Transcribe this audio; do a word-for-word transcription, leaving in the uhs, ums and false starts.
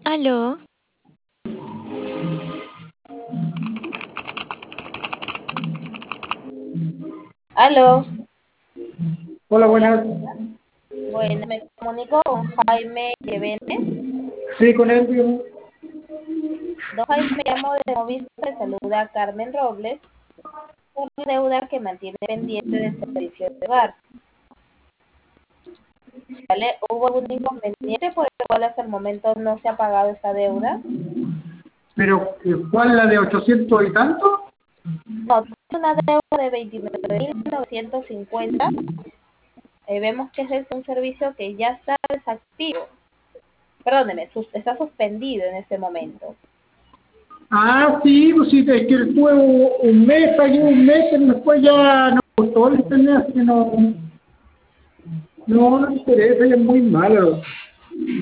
Aló, Aló, Hola, hola, buenas. bueno, me comunico con Jaime Llevene. Sí, con él, dígame. Don Jaime, me llamo de Movistar, saluda a Carmen Robles por la deuda que mantiene pendiente del servicio de hogar. ¿Vale? ¿Hubo algún inconveniente por el cual hasta el momento no se ha pagado esa deuda? Pero, eh, ¿cuál la de ochocientos y tanto? No, es una deuda de veintinueve mil novecientos cincuenta. Eh, vemos que ese es un servicio que ya está desactivo. Perdóneme, sus- está suspendido en este momento. Ah, sí, pues sí, es que estuve un un mes, allí un mes, pero después ya no gustó el internet, así que no, no, no me interesa, ya es muy malo.